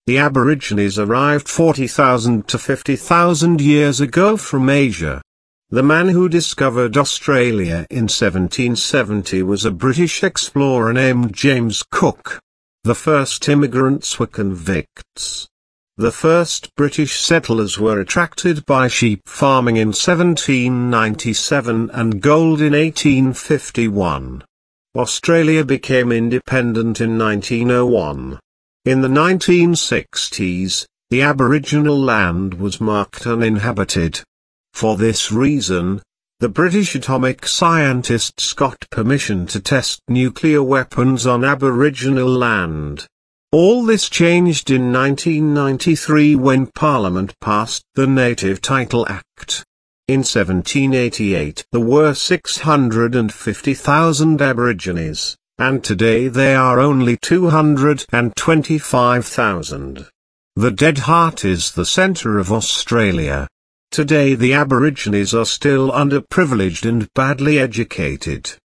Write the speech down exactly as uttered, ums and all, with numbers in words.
The Aborigines arrived forty thousand to fifty thousand years ago from Asia. The man who discovered Australia in seventeen seventy was a British explorer named James Cook. The first immigrants were convicts. The first British settlers were attracted by sheep farming in seventeen ninety-seven and gold in eighteen fifty-one. Australia became independent in nineteen oh one. In the nineteen sixties, the Aboriginal land was marked uninhabited. For this reason, the British atomic scientists got permission to test nuclear weapons on Aboriginal land. All this changed in nineteen ninety-three when Parliament passed the Native Title Act. In seventeen eighty-eight there were six hundred fifty thousand Aborigines, and today they are only two hundred twenty-five thousand. The Dead Heart is the centre of Australia. Today the Aborigines are still underprivileged and badly educated.